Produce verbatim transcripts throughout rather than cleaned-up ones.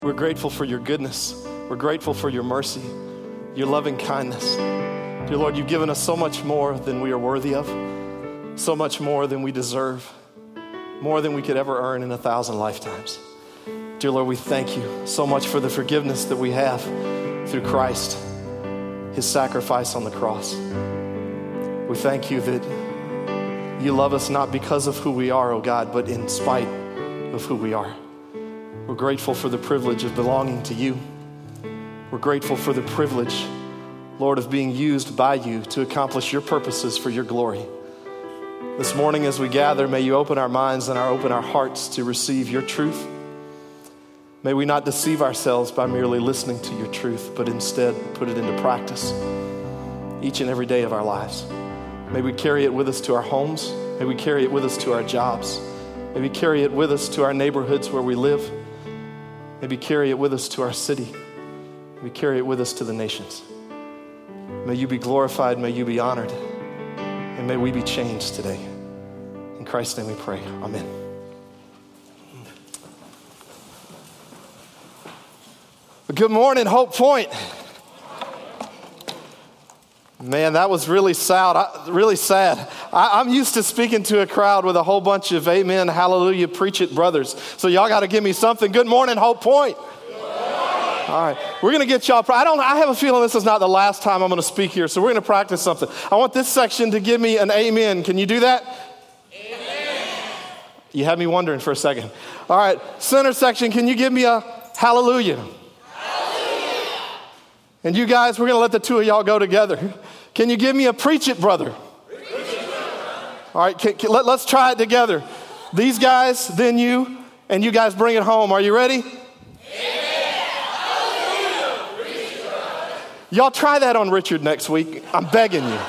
We're grateful for your goodness. We're grateful for your mercy, your loving kindness. Dear Lord, you've given us so much more than we are worthy of, so much more than we deserve, more than we could ever earn in a thousand lifetimes. Dear Lord, we thank you so much for the forgiveness that we have through Christ, his sacrifice on the cross. We thank you that you love us not because of who we are, oh God, but in spite of who we are. We're grateful for the privilege of belonging to you. We're grateful for the privilege, Lord, of being used by you to accomplish your purposes for your glory. This morning as we gather, may you open our minds and our, open our hearts to receive your truth. May we not deceive ourselves by merely listening to your truth, but instead put it into practice each and every day of our lives. May we carry it with us to our homes. May we carry it with us to our jobs. May we carry it with us to our neighborhoods where we live. Maybe carry it with us to our city. Maybe carry it with us to the nations. May you be glorified. May you be honored. And may we be changed today. In Christ's name we pray. Amen. Good morning, Hope Point. Man, that was really sad. Really sad. I, I'm used to speaking to a crowd with a whole bunch of amen, hallelujah, preach it brothers. So y'all got to give me something. Good morning, Hope Point. All right, we're going to get y'all. I don't. I have a feeling this is not the last time I'm going to speak here. So we're going to practice something. I want this section to give me an amen. Can you do that? Amen. You had me wondering for a second. All right, center section. Can you give me a hallelujah? And you guys, we're going to let the two of y'all go together. Can you give me a preach it, brother? Preach it, brother. All right, can, can, let, let's try it together. These guys, then you, and you guys bring it home. Are you ready? Amen. Hallelujah. Preach it, brother. Y'all try that on Richard next week. I'm begging you.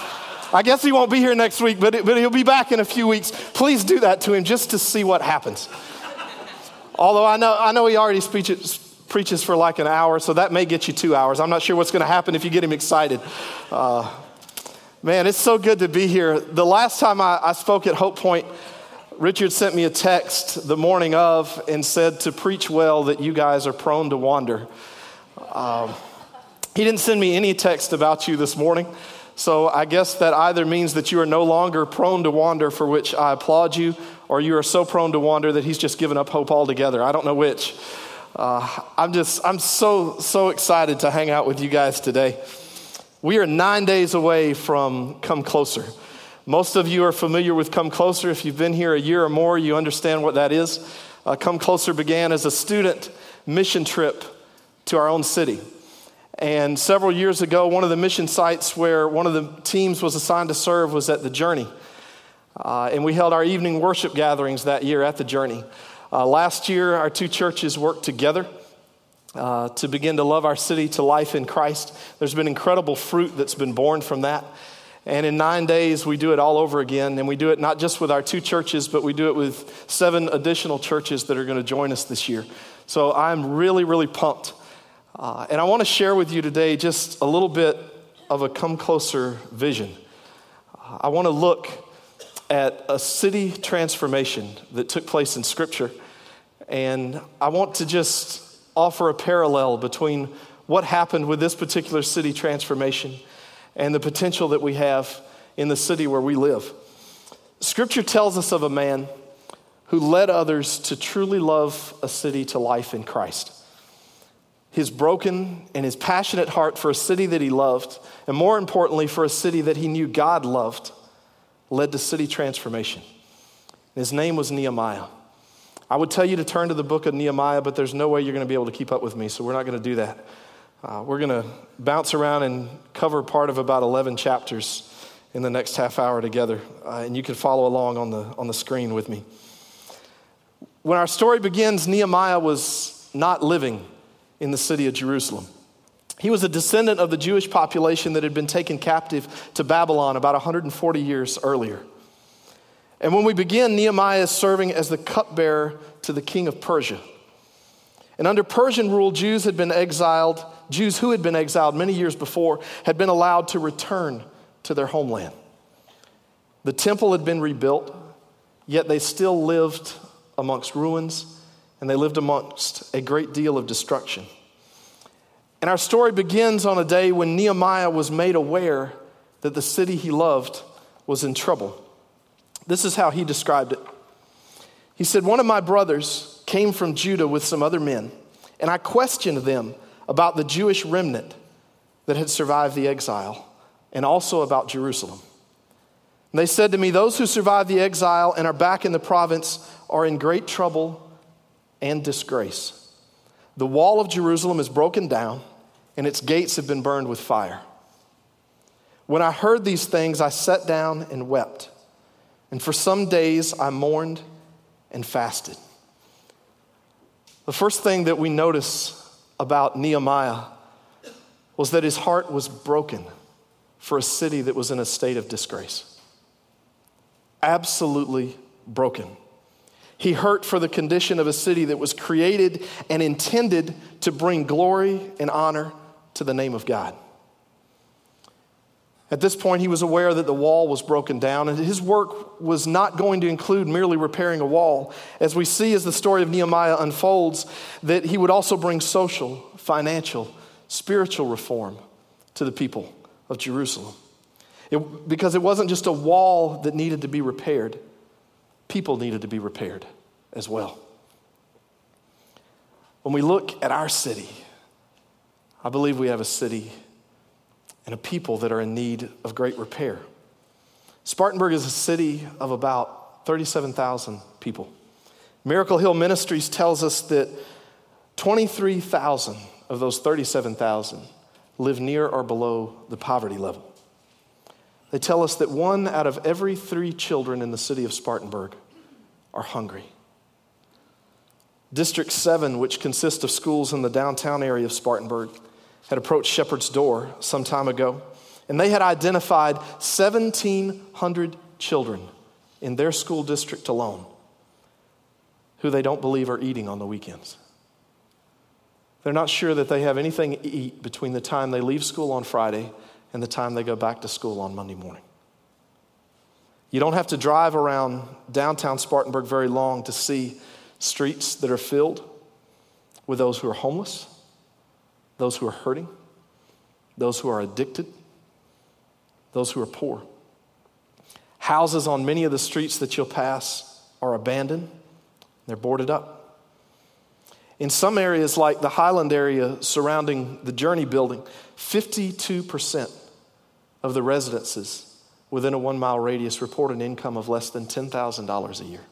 I guess he won't be here next week, but, it, but he'll be back in a few weeks. Please do that to him just to see what happens. Although I know, I know he already speeches. preaches for like an hour, so that may get you two hours. I'm not sure what's going to happen if you get him excited. Uh, man, it's so good to be here. The last time I, I spoke at Hope Point, Richard sent me a text the morning of and said to preach well that you guys are prone to wander. Um, he didn't send me any text about you this morning, so I guess that either means that you are no longer prone to wander, for which I applaud you, or you are so prone to wander that he's just given up hope altogether. I don't know which. Uh, I'm just, I'm so, so excited to hang out with you guys today. We are nine days away from Come Closer. Most of you are familiar with Come Closer. If you've been here a year or more, you understand what that is. Uh, Come Closer began as a student mission trip to our own city. And several years ago, one of the mission sites where one of the teams was assigned to serve was at the Journey. Uh, and we held our evening worship gatherings that year at the Journey. Uh, last year, our two churches worked together uh, to begin to love our city to life in Christ. There's been incredible fruit that's been born from that. And in nine days, we do it all over again. And we do it not just with our two churches, but we do it with seven additional churches that are going to join us this year. So I'm really, really pumped. Uh, and I want to share with you today just a little bit of a Come Closer vision. Uh, I want to look at a city transformation that took place in Scripture. And I want to just offer a parallel between what happened with this particular city transformation and the potential that we have in the city where we live. Scripture tells us of a man who led others to truly love a city to life in Christ. His broken and his passionate heart for a city that he loved, and more importantly, for a city that he knew God loved, led to city transformation. His name was Nehemiah. I would tell you to turn to the book of Nehemiah, but there's no way you're going to be able to keep up with me, so we're not going to do that. Uh, we're going to bounce around and cover part of about eleven chapters in the next half hour together, uh, and you can follow along on the on the screen with me. When our story begins, Nehemiah was not living in the city of Jerusalem. He was a descendant of the Jewish population that had been taken captive to Babylon about one hundred forty years earlier. And when we begin, Nehemiah is serving as the cupbearer to the king of Persia. And under Persian rule, Jews had been exiled, Jews who had been exiled many years before had been allowed to return to their homeland. The temple had been rebuilt, yet they still lived amongst ruins and they lived amongst a great deal of destruction. And our story begins on a day when Nehemiah was made aware that the city he loved was in trouble. This is how he described it. He said, "One of my brothers came from Judah with some other men, and I questioned them about the Jewish remnant that had survived the exile, and also about Jerusalem. And they said to me, 'Those who survived the exile and are back in the province are in great trouble and disgrace. The wall of Jerusalem is broken down, and its gates have been burned with fire.' When I heard these things, I sat down and wept. And for some days I mourned and fasted." The first thing that we notice about Nehemiah was that his heart was broken for a city that was in a state of disgrace. Absolutely broken. He hurt for the condition of a city that was created and intended to bring glory and honor to the name of God. At this point, he was aware that the wall was broken down, and his work was not going to include merely repairing a wall. As we see as the story of Nehemiah unfolds, that he would also bring social, financial, spiritual reform to the people of Jerusalem. It, because it wasn't just a wall that needed to be repaired, people needed to be repaired as well. When we look at our city, I believe we have a city and a people that are in need of great repair. Spartanburg is a city of about thirty-seven thousand people. Miracle Hill Ministries tells us that twenty-three thousand of those thirty-seven thousand live near or below the poverty level. They tell us that one out of every three children in the city of Spartanburg are hungry. District seven, which consists of schools in the downtown area of Spartanburg, had approached Shepherd's Door some time ago, and they had identified seventeen hundred children in their school district alone who they don't believe are eating on the weekends. They're not sure that they have anything to eat between the time they leave school on Friday and the time they go back to school on Monday morning. You don't have to drive around downtown Spartanburg very long to see streets that are filled with those who are homeless, those who are hurting, those who are addicted, those who are poor. Houses on many of the streets that you'll pass are abandoned. They're boarded up. In some areas like the Highland area surrounding the Journey building, fifty-two percent of the residences within a one-mile radius report an income of less than ten thousand dollars a year.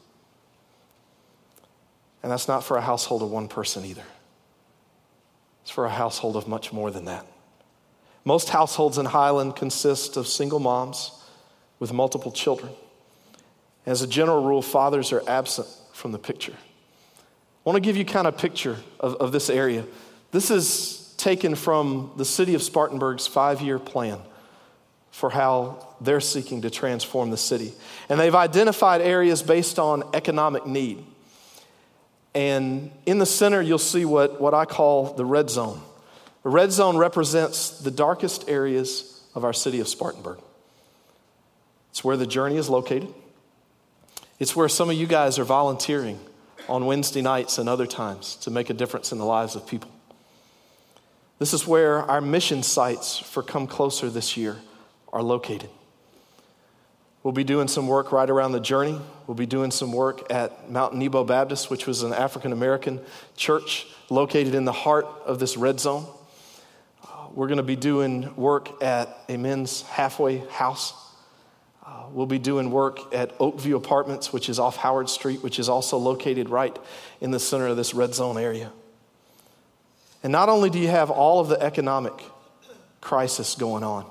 And that's not for a household of one person either. It's for a household of much more than that. Most households in Highland consist of single moms with multiple children. As a general rule, fathers are absent from the picture. I want to give you kind of a picture of, of this area. This is taken from the city of Spartanburg's five-year plan for how they're seeking to transform the city. And they've identified areas based on economic need. And in the center, you'll see what, what I call the red zone. The red zone represents the darkest areas of our city of Spartanburg. It's where the Journey is located. It's where some of you guys are volunteering on Wednesday nights and other times to make a difference in the lives of people. This is where our mission sites for Come Closer this year are located. We'll be doing some work right around the Journey. We'll be doing some work at Mount Nebo Baptist, which was an African-American church located in the heart of this red zone. Uh, we're going to be doing work at a men's halfway house. Uh, we'll be doing work at Oakview Apartments, which is off Howard Street, which is also located right in the center of this red zone area. And not only do you have all of the economic crisis going on,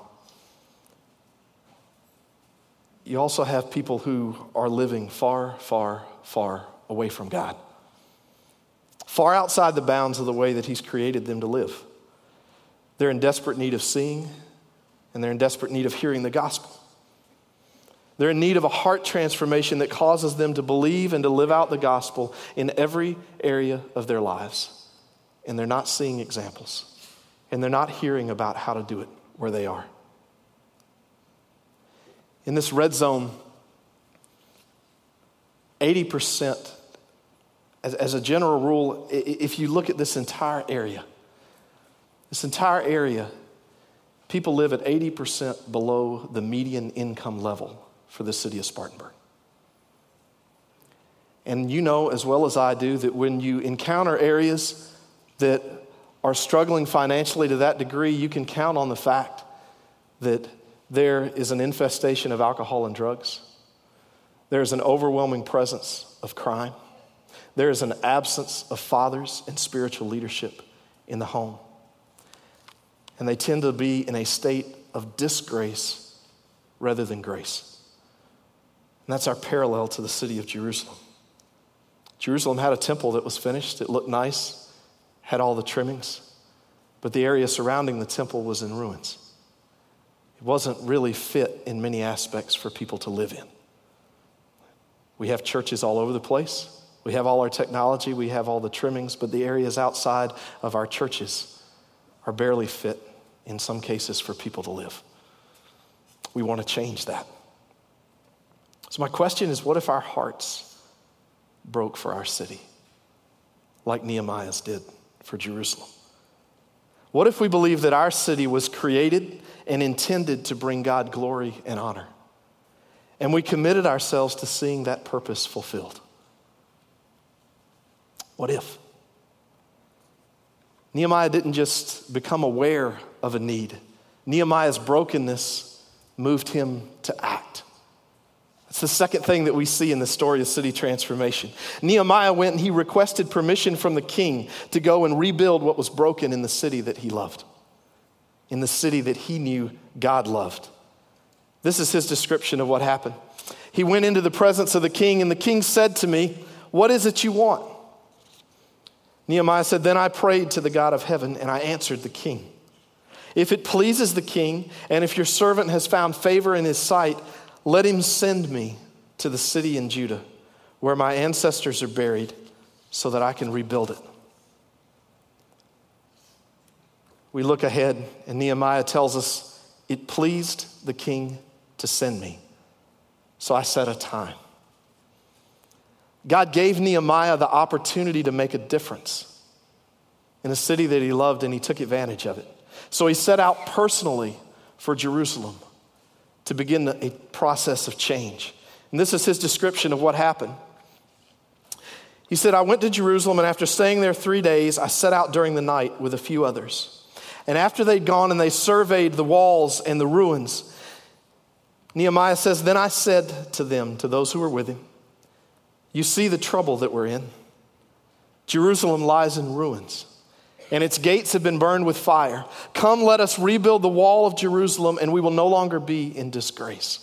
you also have people who are living far, far, far away from God. Far outside the bounds of the way that He's created them to live. They're in desperate need of seeing, and they're in desperate need of hearing the gospel. They're in need of a heart transformation that causes them to believe and to live out the gospel in every area of their lives. And they're not seeing examples. And they're not hearing about how to do it where they are. In this red zone, eighty percent as, as a general rule, if you look at this entire area, this entire area, people live at eighty percent below the median income level for the city of Spartanburg. And you know as well as I do that when you encounter areas that are struggling financially to that degree, you can count on the fact that there is an infestation of alcohol and drugs. There is an overwhelming presence of crime. There is an absence of fathers and spiritual leadership in the home. And they tend to be in a state of disgrace rather than grace. And that's our parallel to the city of Jerusalem. Jerusalem had a temple that was finished. It looked nice, had all the trimmings, but the area surrounding the temple was in ruins. It wasn't really fit in many aspects for people to live in. We have churches all over the place. We have all our technology. We have all the trimmings, but the areas outside of our churches are barely fit in some cases for people to live. We want to change that. So my question is, what if our hearts broke for our city, like Nehemiah's did for Jerusalem? What if we believe that our city was created and intended to bring God glory and honor, and we committed ourselves to seeing that purpose fulfilled? What if? Nehemiah didn't just become aware of a need. Nehemiah's brokenness moved him to act. That's the second thing that we see in the story of city transformation. Nehemiah went and he requested permission from the king to go and rebuild what was broken in the city that he loved, in the city that he knew God loved. This is his description of what happened. He went into the presence of the king, and the king said to me, "What is it you want?" Nehemiah said, "Then I prayed to the God of heaven, and I answered the king. If it pleases the king, and if your servant has found favor in his sight, let him send me to the city in Judah where my ancestors are buried so that I can rebuild it." We look ahead, and Nehemiah tells us, "It pleased the king to send me, so I set a time." God gave Nehemiah the opportunity to make a difference in a city that he loved, and he took advantage of it. So he set out personally for Jerusalem to begin a process of change. And this is his description of what happened. He said, "I went to Jerusalem, and after staying there three days, I set out during the night with a few others. And after they'd gone and they surveyed the walls and the ruins," Nehemiah says, "Then I said to them," to those who were with him, "You see the trouble that we're in. Jerusalem lies in ruins, and its gates have been burned with fire. Come, let us rebuild the wall of Jerusalem, and we will no longer be in disgrace."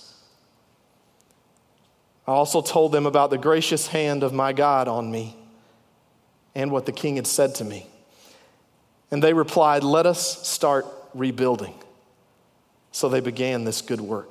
I also told them about the gracious hand of my God on me and what the king had said to me. And they replied, "Let us start rebuilding." So they began this good work.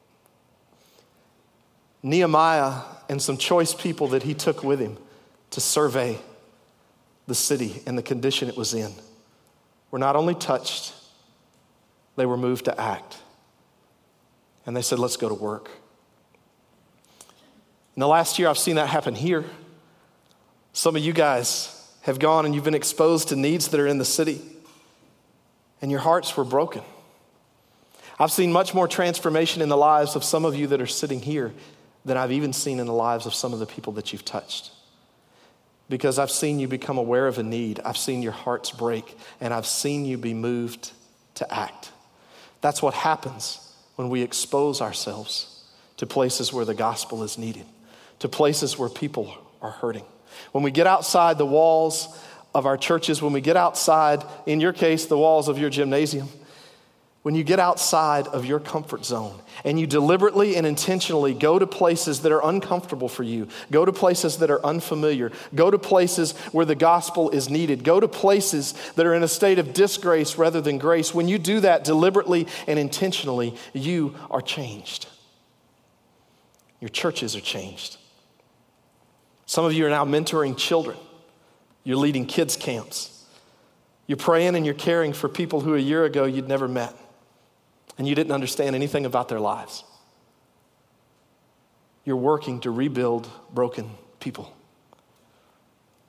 Nehemiah and some choice people that he took with him to survey the city and the condition it was in were not only touched, they were moved to act. And they said, "Let's go to work." In the last year, I've seen that happen here. Some of you guys have gone and you've been exposed to needs that are in the city, and your hearts were broken. I've seen much more transformation in the lives of some of you that are sitting here than I've even seen in the lives of some of the people that you've touched. Because I've seen you become aware of a need. I've seen your hearts break, and I've seen you be moved to act. That's what happens when we expose ourselves to places where the gospel is needed, to places where people are hurting. When we get outside the walls of our churches, when we get outside, in your case, the walls of your gymnasium, when you get outside of your comfort zone and you deliberately and intentionally go to places that are uncomfortable for you, go to places that are unfamiliar, go to places where the gospel is needed, go to places that are in a state of disgrace rather than grace, when you do that deliberately and intentionally, you are changed. Your churches are changed. Some of you are now mentoring children. You're leading kids camps. You're praying and you're caring for people who a year ago you'd never met, and you didn't understand anything about their lives. You're working to rebuild broken people.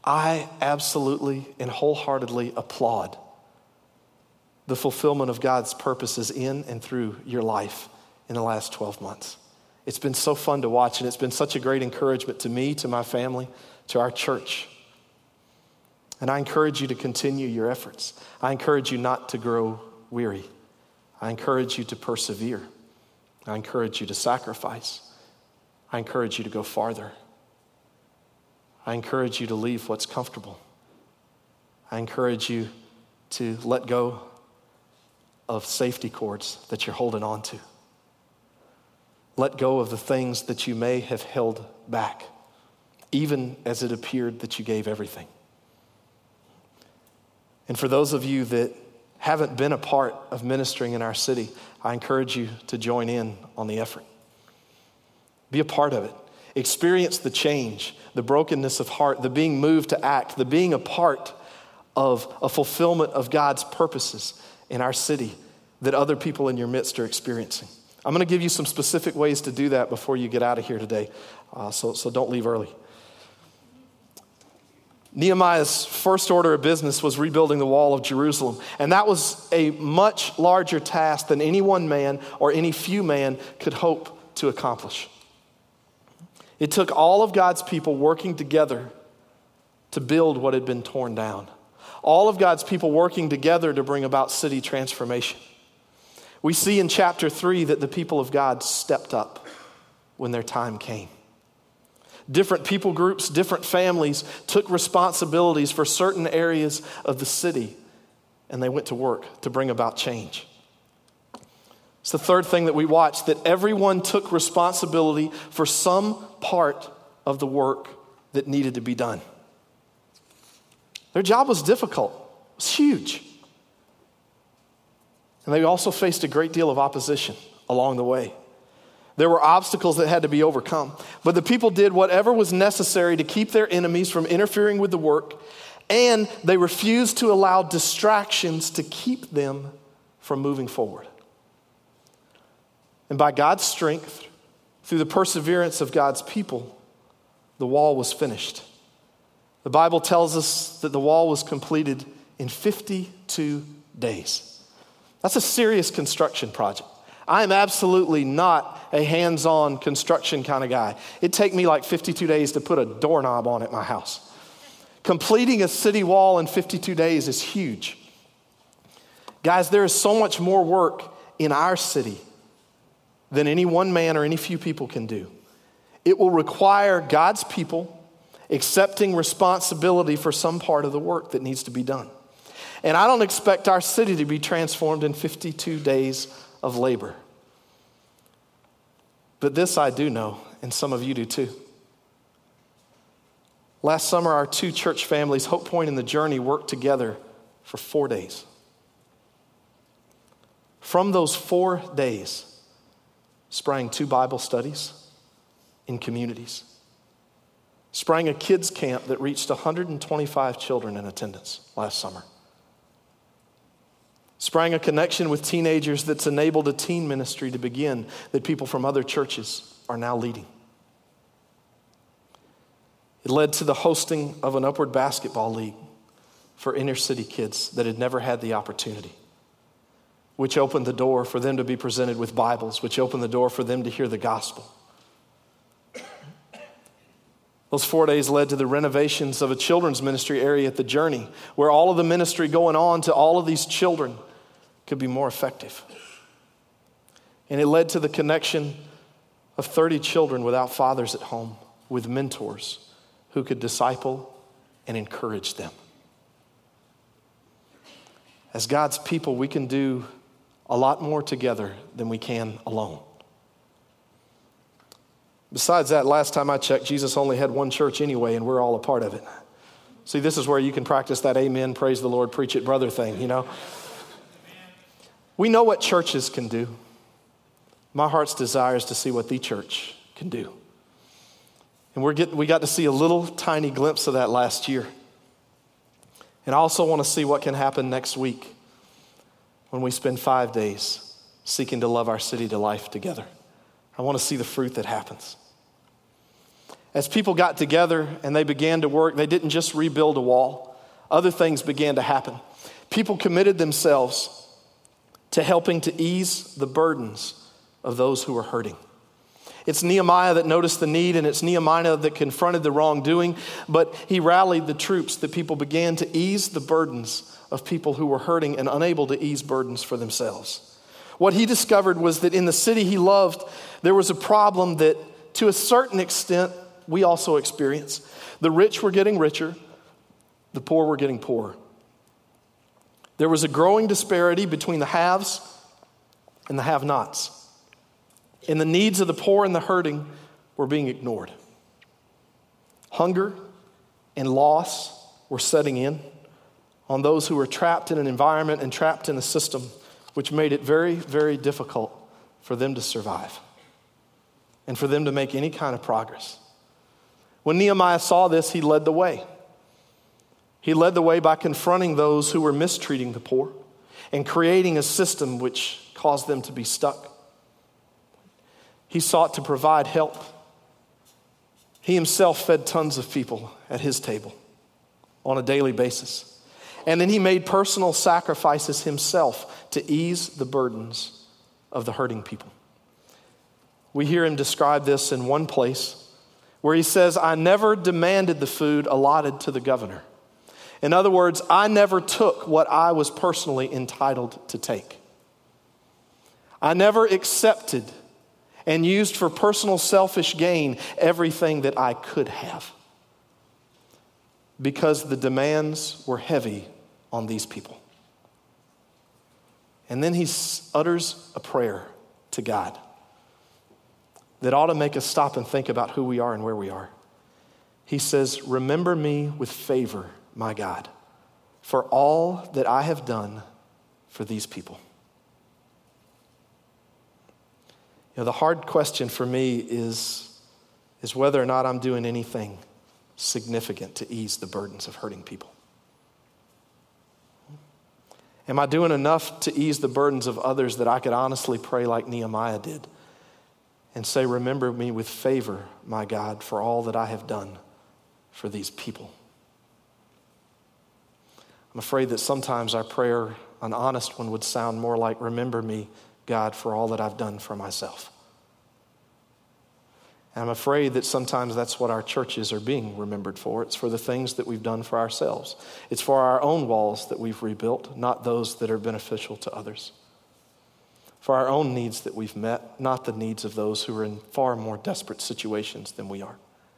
I absolutely and wholeheartedly applaud the fulfillment of God's purposes in and through your life in the last twelve months. It's been so fun to watch, and it's been such a great encouragement to me, to my family, to our church. And I encourage you to continue your efforts. I encourage you not to grow weary. I encourage you to persevere. I encourage you to sacrifice. I encourage you to go farther. I encourage you to leave what's comfortable. I encourage you to let go of safety cords that you're holding on to. Let go of the things that you may have held back, even as it appeared that you gave everything. And for those of you that haven't been a part of ministering in our city, I encourage you to join in on the effort. Be a part of it. Experience the change, the brokenness of heart, the being moved to act, the being a part of a fulfillment of God's purposes in our city that other people in your midst are experiencing. I'm going to give you some specific ways to do that before you get out of here today, uh, so, so don't leave early. Nehemiah's first order of business was rebuilding the wall of Jerusalem, and that was a much larger task than any one man or any few man could hope to accomplish. It took all of God's people working together to build what had been torn down. All of God's people working together to bring about city transformation. We see in chapter three that the people of God stepped up when their time came. Different people groups, different families took responsibilities for certain areas of the city, and they went to work to bring about change. It's the third thing that we watched, that everyone took responsibility for some part of the work that needed to be done. Their job was difficult. It was huge. And they also faced a great deal of opposition along the way. There were obstacles that had to be overcome. But the people did whatever was necessary to keep their enemies from interfering with the work, and they refused to allow distractions to keep them from moving forward. And by God's strength, through the perseverance of God's people, the wall was finished. The Bible tells us that the wall was completed in fifty-two days. That's a serious construction project. I am absolutely not a hands-on construction kind of guy. It'd take me like fifty-two days to put a doorknob on at my house. Completing a city wall in fifty-two days is huge. Guys, there is so much more work in our city than any one man or any few people can do. It will require God's people accepting responsibility for some part of the work that needs to be done. And I don't expect our city to be transformed in fifty-two days of labor. But this I do know, and some of you do too. Last summer, our two church families, Hope Point and The Journey, worked together for four days. From those four days, sprang two Bible studies in communities. Sprang a kids camp that reached one hundred twenty-five children in attendance last summer. Sprang a connection with teenagers that's enabled a teen ministry to begin that people from other churches are now leading. It led to the hosting of an Upward Basketball League for inner city kids that had never had the opportunity, which opened the door for them to be presented with Bibles, which opened the door for them to hear the gospel. Those four days led to the renovations of a children's ministry area at The Journey, where all of the ministry going on to all of these children could be more effective. And it led to the connection of thirty children without fathers at home with mentors who could disciple and encourage them. As God's people, we can do a lot more together than we can alone. Besides that, last time I checked, Jesus only had one church anyway, and we're all a part of it. See, this is where you can practice that amen, praise the Lord, preach it, brother thing, you know. We know what churches can do. My heart's desire is to see what the church can do. And we're getting, we got to see a little tiny glimpse of that last year. And I also want to see what can happen next week when we spend five days seeking to love our city to life together. I want to see the fruit that happens. As people got together and they began to work, they didn't just rebuild a wall. Other things began to happen. People committed themselves to helping to ease the burdens of those who were hurting. It's Nehemiah that noticed the need, and it's Nehemiah that confronted the wrongdoing, but he rallied the troops that people began to ease the burdens of people who were hurting and unable to ease burdens for themselves. What he discovered was that in the city he loved, there was a problem that to a certain extent we also experience. The rich were getting richer, the poor were getting poorer. There was a growing disparity between the haves and the have-nots. And the needs of the poor and the hurting were being ignored. Hunger and loss were setting in on those who were trapped in an environment and trapped in a system which made it very, very difficult for them to survive and for them to make any kind of progress. When Nehemiah saw this, he led the way. He led the way by confronting those who were mistreating the poor and creating a system which caused them to be stuck. He sought to provide help. He himself fed tons of people at his table on a daily basis. And then he made personal sacrifices himself to ease the burdens of the hurting people. We hear him describe this in one place where he says, I never demanded the food allotted to the governor. In other words, I never took what I was personally entitled to take. I never accepted and used for personal selfish gain everything that I could have, because the demands were heavy on these people. And then he utters a prayer to God that ought to make us stop and think about who we are and where we are. He says, remember me with favor, my God, for all that I have done for these people. You know, the hard question for me is, is whether or not I'm doing anything significant to ease the burdens of hurting people. Am I doing enough to ease the burdens of others that I could honestly pray like Nehemiah did and say, remember me with favor, my God, for all that I have done for these people? I'm afraid that sometimes our prayer, an honest one, would sound more like, remember me, God, for all that I've done for myself. And I'm afraid that sometimes that's what our churches are being remembered for. It's for the things that we've done for ourselves. It's for our own walls that we've rebuilt, not those that are beneficial to others. For our own needs that we've met, not the needs of those who are in far more desperate situations than we are.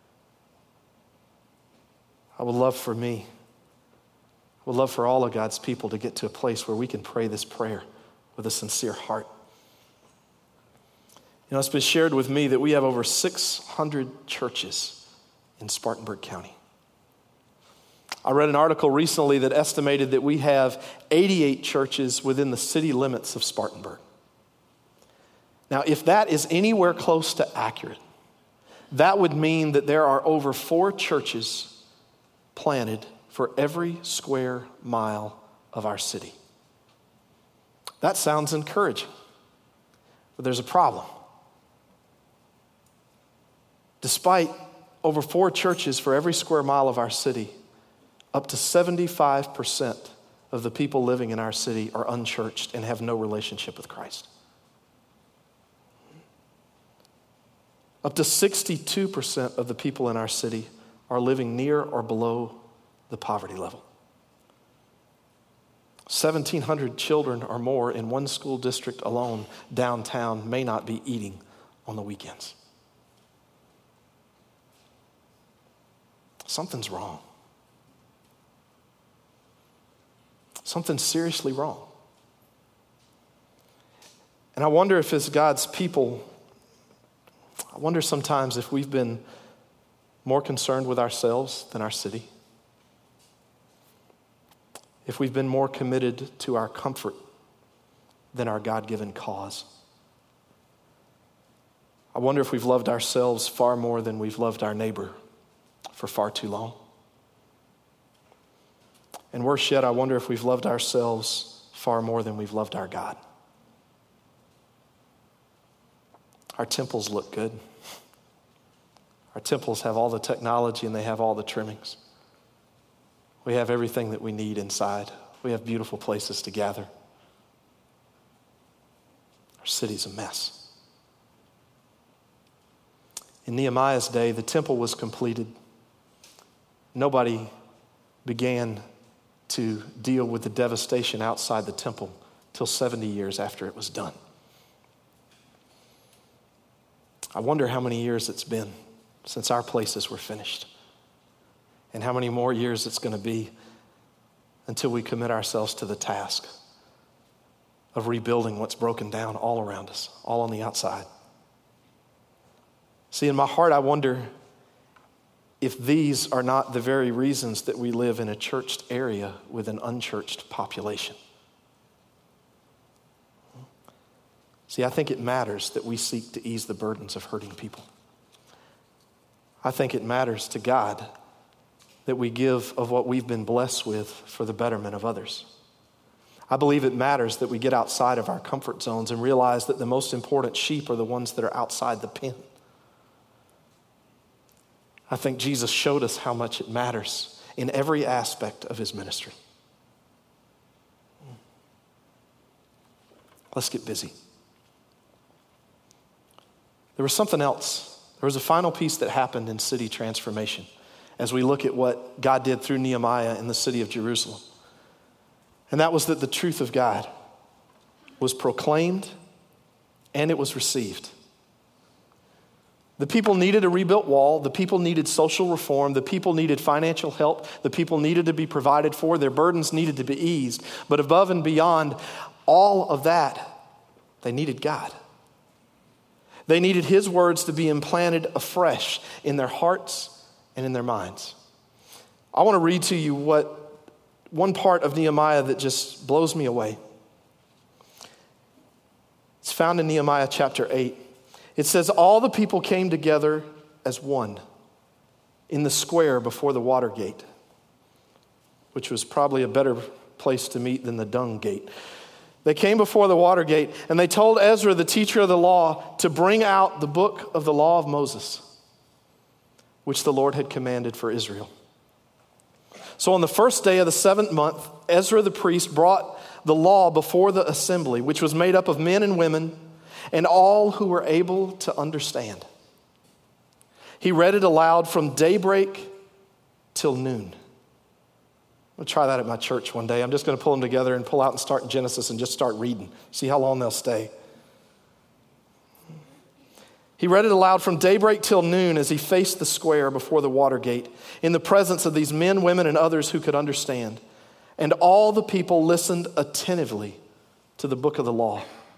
I would love for me, I would love for all of God's people to get to a place where we can pray this prayer with a sincere heart. You know, it's been shared with me that we have over six hundred churches in Spartanburg County. I read an article recently that estimated that we have eighty-eight churches within the city limits of Spartanburg. Now, if that is anywhere close to accurate, that would mean that there are over four churches planted for every square mile of our city. That sounds encouraging, but there's a problem. Despite over four churches for every square mile of our city, up to seventy-five percent of the people living in our city are unchurched and have no relationship with Christ. Up to sixty-two percent of the people in our city are living near or below the poverty level. seventeen hundred children or more in one school district alone downtown may not be eating on the weekends. Something's wrong. Something's seriously wrong. And I wonder if as God's people, I wonder sometimes if we've been more concerned with ourselves than our city. If we've been more committed to our comfort than our God-given cause. I wonder if we've loved ourselves far more than we've loved our neighbor for far too long. And worse yet, I wonder if we've loved ourselves far more than we've loved our God. Our temples look good. Our temples have all the technology and they have all the trimmings. We have everything that we need inside. We have beautiful places to gather. Our city's a mess. In Nehemiah's day, the temple was completed. Nobody began to deal with the devastation outside the temple till seventy years after it was done. I wonder how many years it's been since our places were finished, and how many more years it's going to be until we commit ourselves to the task of rebuilding what's broken down all around us, all on the outside. See, in my heart, I wonder if these are not the very reasons that we live in a churched area with an unchurched population. See, I think it matters that we seek to ease the burdens of hurting people. I think it matters to God that we give of what we've been blessed with for the betterment of others. I believe it matters that we get outside of our comfort zones and realize that the most important sheep are the ones that are outside the pen. I think Jesus showed us how much it matters in every aspect of his ministry. Let's get busy. There was something else. There was a final piece that happened in city transformation as we look at what God did through Nehemiah in the city of Jerusalem. And that was that the truth of God was proclaimed and it was received. The people needed a rebuilt wall. The people needed social reform. The people needed financial help. The people needed to be provided for. Their burdens needed to be eased. But above and beyond all of that, they needed God. They needed his words to be implanted afresh in their hearts and in their minds. I want to read to you what one part of Nehemiah that just blows me away. It's found in Nehemiah chapter eight. It says, all the people came together as one in the square before the water gate, which was probably a better place to meet than the dung gate. They came before the water gate and they told Ezra, the teacher of the law, to bring out the book of the law of Moses, which the Lord had commanded for Israel. So on the first day of the seventh month, Ezra the priest brought the law before the assembly, which was made up of men and women and all who were able to understand. He read it aloud from daybreak till noon. We'll try that at my church one day. I'm just going to pull them together and pull out and start in Genesis and just start reading. See how long they'll stay. He read it aloud from daybreak till noon as he faced the square before the water gate in the presence of these men, women, and others who could understand. And all the people listened attentively to the book of the law.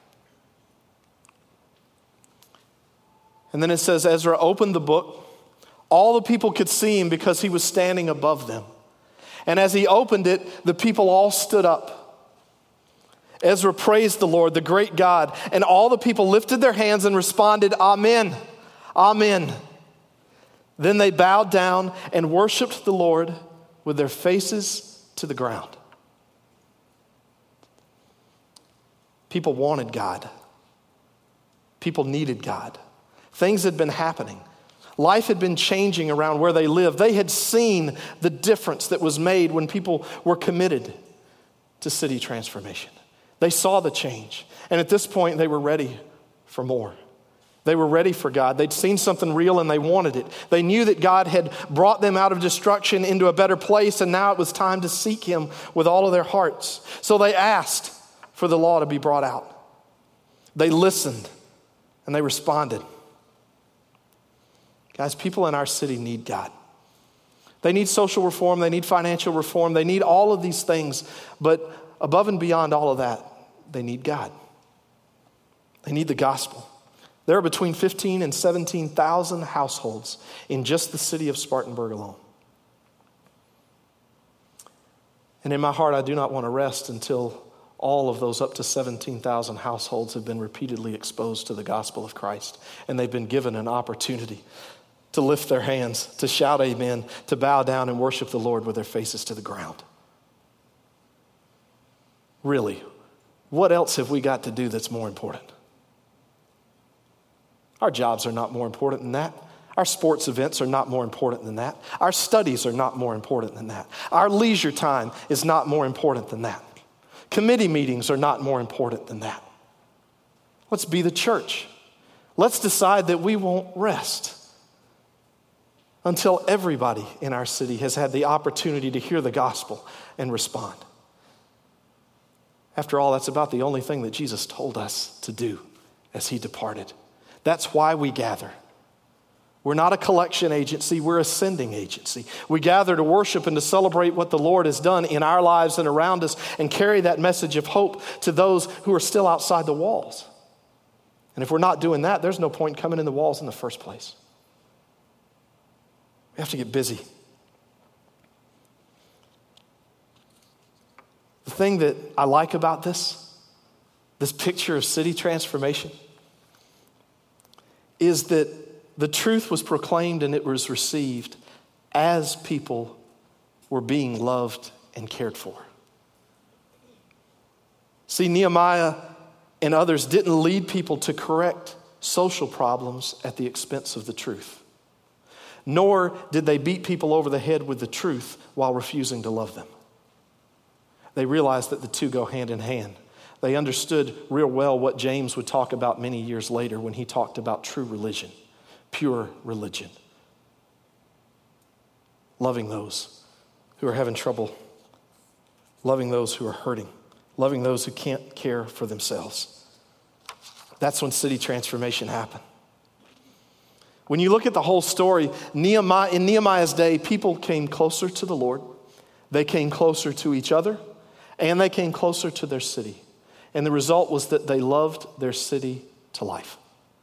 And then it says, Ezra opened the book. All the people could see him because he was standing above them. And as he opened it, the people all stood up. Ezra praised the Lord, the great God, and all the people lifted their hands and responded, Amen, Amen. Then they bowed down and worshiped the Lord with their faces to the ground. People wanted God. People needed God. Things had been happening. Life had been changing around where they lived. They had seen the difference that was made when people were committed to city transformation. They saw the change. And at this point, they were ready for more. They were ready for God. They'd seen something real and they wanted it. They knew that God had brought them out of destruction into a better place, and now it was time to seek him with all of their hearts. So they asked for the law to be brought out. They listened and they responded. Guys, people in our city need God. They need social reform. They need financial reform. They need all of these things. But above and beyond all of that, they need God. They need the gospel. There are between fifteen and seventeen thousand households in just the city of Spartanburg alone. And in my heart, I do not want to rest until all of those up to seventeen thousand households have been repeatedly exposed to the gospel of Christ. And they've been given an opportunity to lift their hands, to shout amen, to bow down and worship the Lord with their faces to the ground. Really, what else have we got to do that's more important? Our jobs are not more important than that. Our sports events are not more important than that. Our studies are not more important than that. Our leisure time is not more important than that. Committee meetings are not more important than that. Let's be the church. Let's decide that we won't rest until everybody in our city has had the opportunity to hear the gospel and respond. After all, that's about the only thing that Jesus told us to do as he departed. That's why we gather. We're not a collection agency, we're a sending agency. We gather to worship and to celebrate what the Lord has done in our lives and around us and carry that message of hope to those who are still outside the walls. And if we're not doing that, there's no point coming in the walls in the first place. We have to get busy. The thing that I like about this, this picture of city transformation, is that the truth was proclaimed and it was received as people were being loved and cared for. See, Nehemiah and others didn't lead people to correct social problems at the expense of the truth. Nor did they beat people over the head with the truth while refusing to love them. They realized that the two go hand in hand. They understood real well what James would talk about many years later when he talked about true religion. Pure religion. Loving those who are having trouble. Loving those who are hurting. Loving those who can't care for themselves. That's when city transformation happened. When you look at the whole story, Nehemiah, in Nehemiah's day, people came closer to the Lord. They came closer to each other. And they came closer to their city. And the result was that they loved their city to life.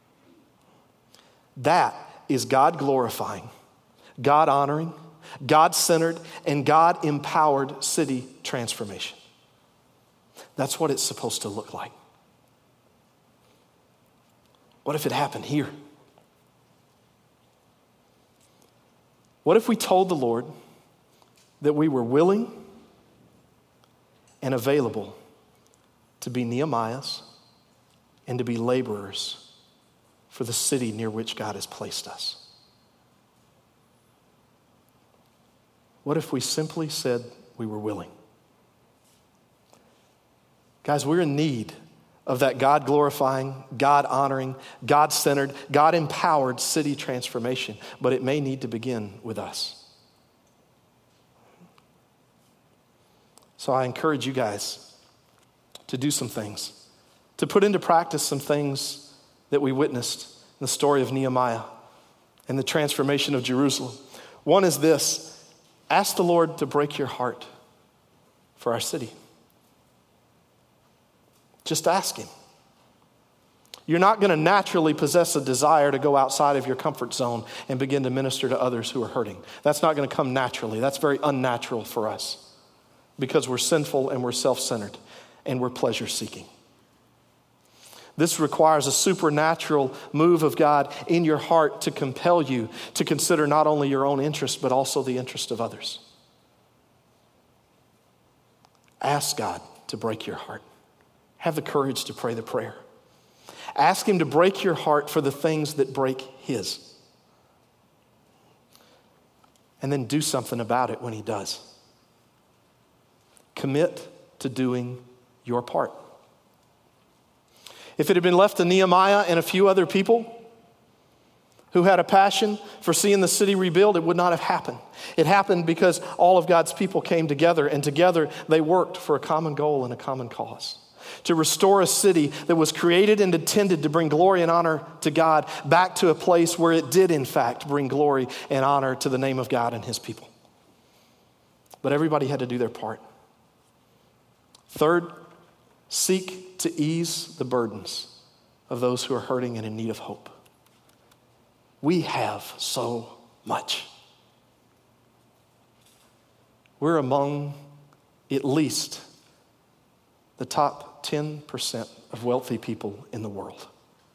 That is God glorifying, God honoring, God centered, and God empowered city transformation. That's what it's supposed to look like. What if it happened here? What if we told the Lord that we were willing and available to be Nehemiahs and to be laborers for the city near which God has placed us? What if we simply said we were willing? Guys, we're in need of that God-glorifying, God-honoring, God-centered, God-empowered city transformation, but it may need to begin with us. So I encourage you guys to do some things, to put into practice some things that we witnessed in the story of Nehemiah and the transformation of Jerusalem. One is this: ask the Lord to break your heart for our city. Just ask him. You're not going to naturally possess a desire to go outside of your comfort zone and begin to minister to others who are hurting. That's not going to come naturally. That's very unnatural for us because we're sinful and we're self-centered and we're pleasure-seeking. This requires a supernatural move of God in your heart to compel you to consider not only your own interest, but also the interest of others. Ask God to break your heart. Have the courage to pray the prayer. Ask him to break your heart for the things that break his. And then do something about it when he does. Commit to doing your part. If it had been left to Nehemiah and a few other people who had a passion for seeing the city rebuild, it would not have happened. It happened because all of God's people came together, and together they worked for a common goal and a common cause. To restore a city that was created and intended to bring glory and honor to God back to a place where it did in fact bring glory and honor to the name of God and his people. But everybody had to do their part. Third, seek to ease the burdens of those who are hurting and in need of hope. We have so much. We're among at least the top ten percent of wealthy people in the world.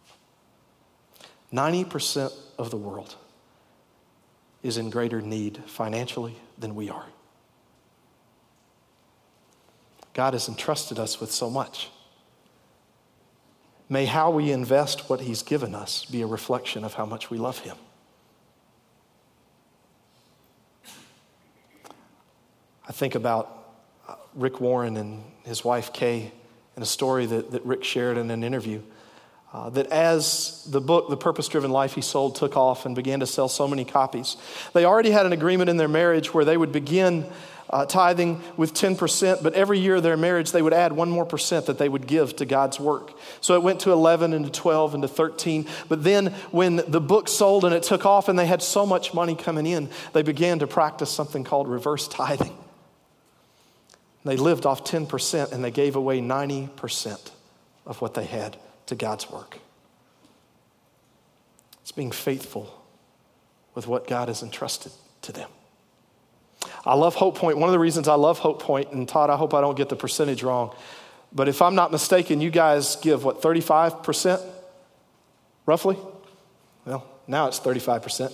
ninety percent of the world is in greater need financially than we are. God has entrusted us with so much. May how we invest what he's given us be a reflection of how much we love him. think about Rick Warren and his wife Kay and a story that, that Rick shared in an interview. Uh, that as the book, The Purpose-Driven Life he sold, took off and began to sell so many copies, they already had an agreement in their marriage where they would begin uh, tithing with ten percent, but every year of their marriage, they would add one more percent that they would give to God's work. So it went to eleven and to twelve and to thirteen. But then when the book sold and it took off and they had so much money coming in, they began to practice something called reverse tithing. They lived off ten percent and they gave away ninety percent of what they had to God's work. It's being faithful with what God has entrusted to them. I love Hope Point. One of the reasons I love Hope Point, and Todd, I hope I don't get the percentage wrong, but if I'm not mistaken, you guys give, what, thirty-five percent, roughly? Well, now it's thirty-five percent.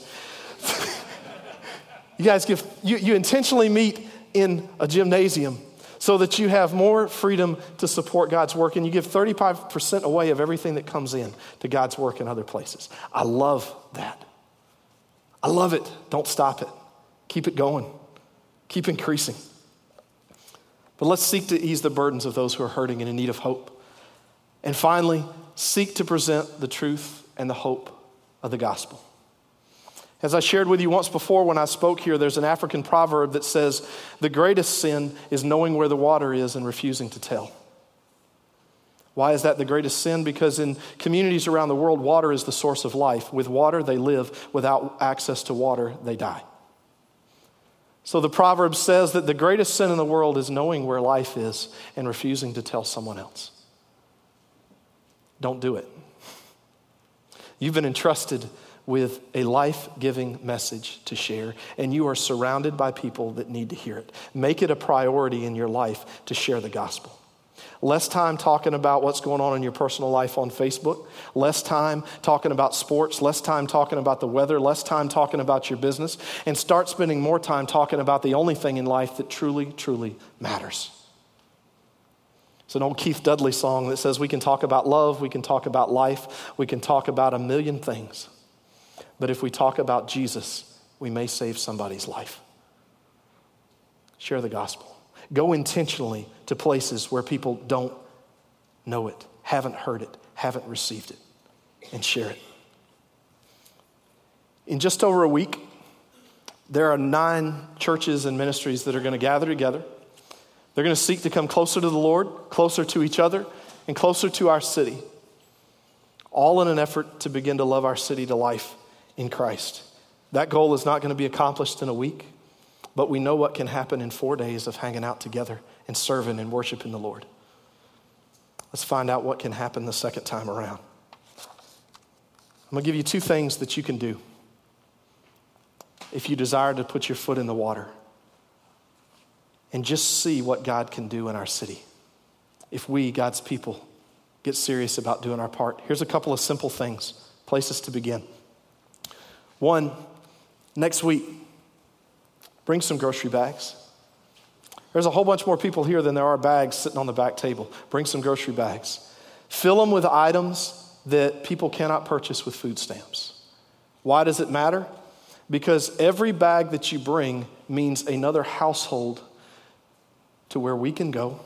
You guys give, you, you intentionally meet in a gymnasium so that you have more freedom to support God's work, and you give thirty-five percent away of everything that comes in to God's work in other places. I love that. I love it. Don't stop it. Keep it going. Keep increasing. But let's seek to ease the burdens of those who are hurting and in need of hope. And finally, seek to present the truth and the hope of the gospel. As I shared with you once before when I spoke here, there's an African proverb that says, the greatest sin is knowing where the water is and refusing to tell. Why is that the greatest sin? Because in communities around the world, water is the source of life. With water, they live. Without access to water, they die. So the proverb says that the greatest sin in the world is knowing where life is and refusing to tell someone else. Don't do it. You've been entrusted with a life-giving message to share, and you are surrounded by people that need to hear it. Make it a priority in your life to share the gospel. Less time talking about what's going on in your personal life on Facebook, less time talking about sports, less time talking about the weather, less time talking about your business, and start spending more time talking about the only thing in life that truly, truly matters. It's an old Keith Dudley song that says we can talk about love, we can talk about life, we can talk about a million things. But if we talk about Jesus, we may save somebody's life. Share the gospel. Go intentionally to places where people don't know it, haven't heard it, haven't received it, and share it. In just over a week, there are nine churches and ministries that are going to gather together. They're going to seek to come closer to the Lord, closer to each other, and closer to our city, all in an effort to begin to love our city to life in Christ. That goal is not going to be accomplished in a week, but we know what can happen in four days of hanging out together and serving and worshiping the Lord. Let's find out what can happen the second time around. I'm going to give you two things that you can do if you desire to put your foot in the water and just see what God can do in our city. If we, God's people, get serious about doing our part. Here's a couple of simple things, places to begin. One, next week, bring some grocery bags. There's a whole bunch more people here than there are bags sitting on the back table. Bring some grocery bags. Fill them with items that people cannot purchase with food stamps. Why does it matter? Because every bag that you bring means another household to where we can go,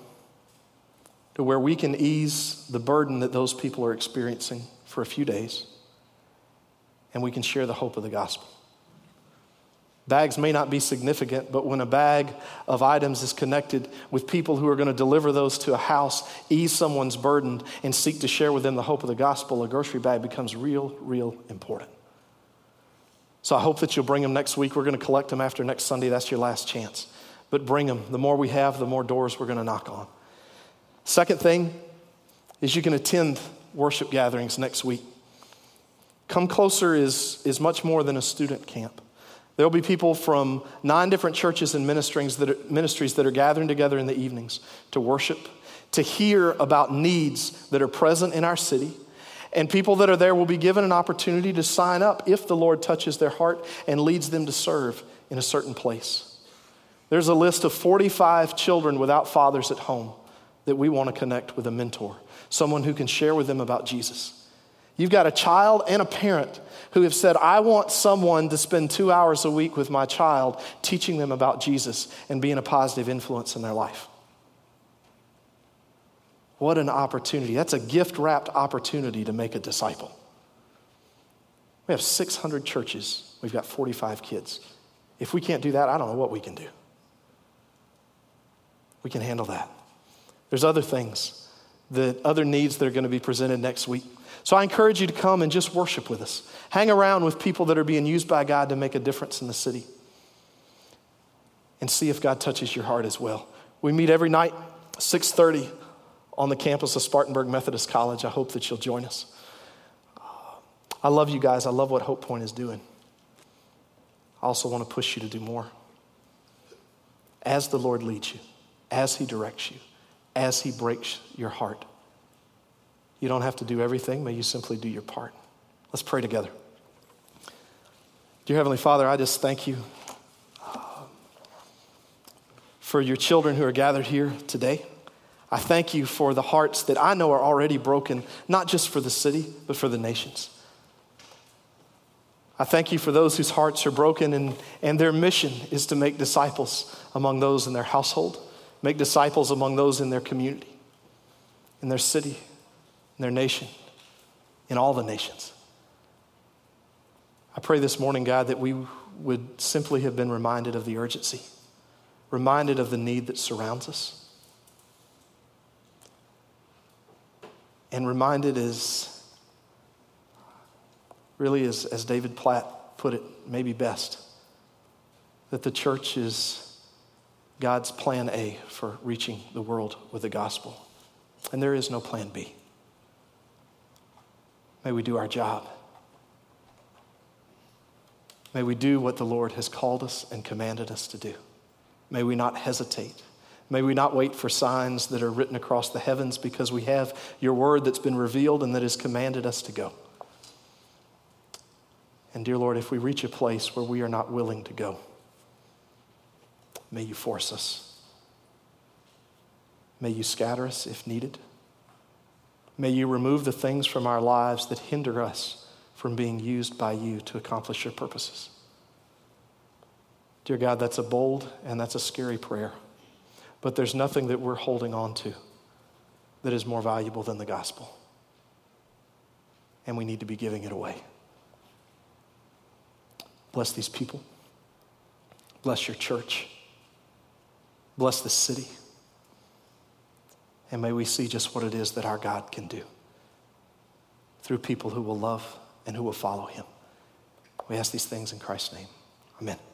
to where we can ease the burden that those people are experiencing for a few days, and we can share the hope of the gospel. Bags may not be significant, but when a bag of items is connected with people who are going to deliver those to a house, ease someone's burden, and seek to share with them the hope of the gospel, a grocery bag becomes real, real important. So I hope that you'll bring them next week. We're going to collect them after next Sunday. That's your last chance. But bring them. The more we have, the more doors we're going to knock on. Second thing is you can attend worship gatherings next week. Come Closer is, is much more than a student camp. There'll be people from nine different churches and ministries that, are, ministries that are gathering together in the evenings to worship, to hear about needs that are present in our city. And people that are there will be given an opportunity to sign up if the Lord touches their heart and leads them to serve in a certain place. There's a list of forty-five children without fathers at home that we want to connect with a mentor, someone who can share with them about Jesus. You've got a child and a parent who have said, I want someone to spend two hours a week with my child teaching them about Jesus and being a positive influence in their life. What an opportunity. That's a gift-wrapped opportunity to make a disciple. We have six hundred churches. We've got forty-five kids. If we can't do that, I don't know what we can do. We can handle that. There's other things, that other needs that are going to be presented next week. So I encourage you to come and just worship with us. Hang around with people that are being used by God to make a difference in the city. And see if God touches your heart as well. We meet every night, six thirty on the campus of Spartanburg Methodist College. I hope that you'll join us. I love you guys. I love what Hope Point is doing. I also want to push you to do more. As the Lord leads you, as he directs you, as he breaks your heart. You don't have to do everything. May you simply do your part. Let's pray together. Dear Heavenly Father, I just thank you for your children who are gathered here today. I thank you for the hearts that I know are already broken, not just for the city, but for the nations. I thank you for those whose hearts are broken and, and their mission is to make disciples among those in their household, make disciples among those in their community, in their city, in their nation, in all the nations. I pray this morning, God, that we would simply have been reminded of the urgency, reminded of the need that surrounds us, and reminded as, really as, as David Platt put it, maybe best, that the church is God's plan A for reaching the world with the gospel. And there is no plan B. May we do our job. May we do what the Lord has called us and commanded us to do. May we not hesitate. May we not wait for signs that are written across the heavens, because we have your word that's been revealed and that has commanded us to go. And dear Lord, if we reach a place where we are not willing to go, may you force us. May you scatter us if needed. May you remove the things from our lives that hinder us from being used by you to accomplish your purposes. Dear God, that's a bold and that's a scary prayer. But there's nothing that we're holding on to that is more valuable than the gospel. And we need to be giving it away. Bless these people. Bless your church. Bless the city. And may we see just what it is that our God can do through people who will love and who will follow him. We ask these things in Christ's name. Amen.